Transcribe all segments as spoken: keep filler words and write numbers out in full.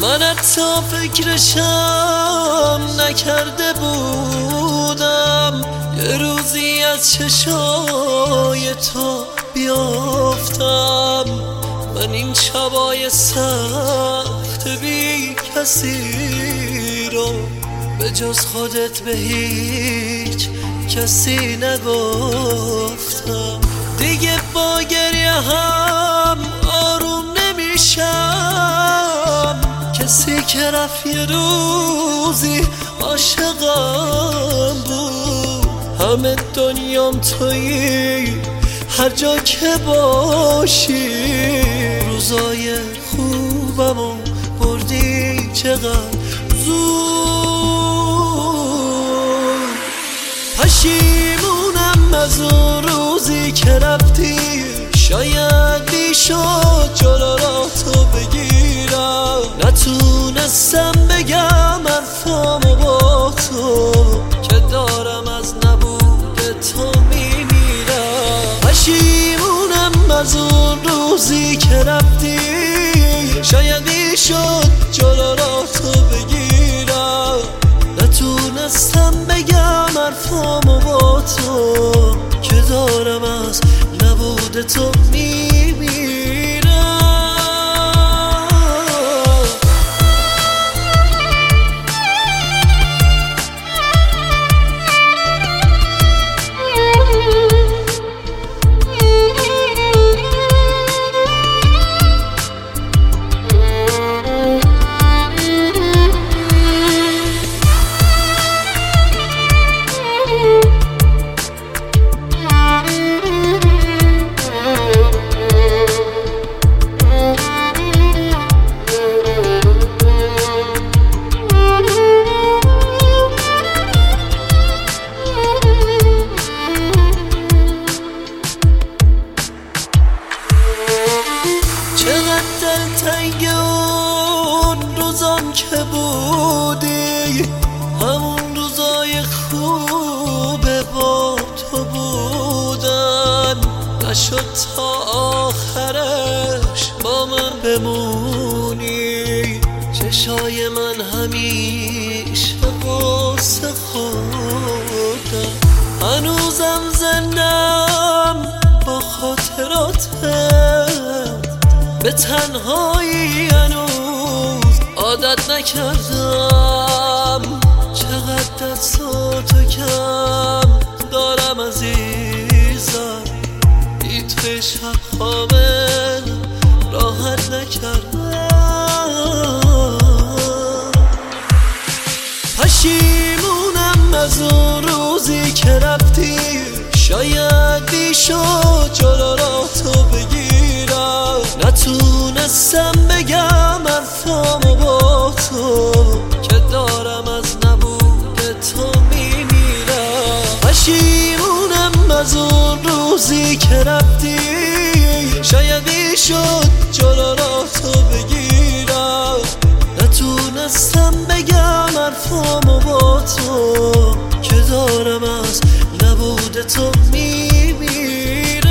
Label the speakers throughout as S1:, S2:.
S1: من حتی فکرشم نکرده بودم یه روزی از چشای تو بیافتم. من این شبای سخت بی کسی رو به جز خودت به هیچ کسی نگفتم. دیگه با گریه هم آروم نمیشم، کسی که رفت یه روزی عاشقم بود. همه دنیام تویی، هر جا که باشی روزای خوبمو بردی چقدر زود. پشیمونم از اون روزی که رفتی، شاید بیشد جلو را تو بگیرم. نتونستم بگم حرفامو با تو که دارم از نبود تو میمیرم. پشیمونم از اون روزی که رفتی، شاید بیشد جلو را تو بگیرم. نتونستم بگم حرفامو با تو که دارم از نبود تو میمیرم. دلتنگ اون روزام که بودی، همون روزای خوب با تو بودن. نشد تا آخرش با من بمونی، چشای من همیشه قصه خوردن. هنوزم زندم با خاطراتم، به تنهایی هنوز عادت نکردم. چقدر دستاتو کم دارم عزیزم، بی توی شب خوابم راحت نکردم. پشیمونم از اون روزی که رفتی، شاید بیشد جلو را تو بگیرم. نتونستم بگم حرفامو با تو که دارم از نبود تو میمیرم. پشیمونم از اون روزی که رفتی، شاید بیشد جلو را تو بگیرم. نتونستم بگم حرفامو با تو که دارم از نبود تو میمیرم.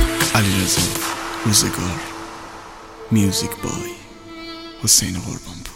S2: روزگار میوزیک بای حسین قربانپور.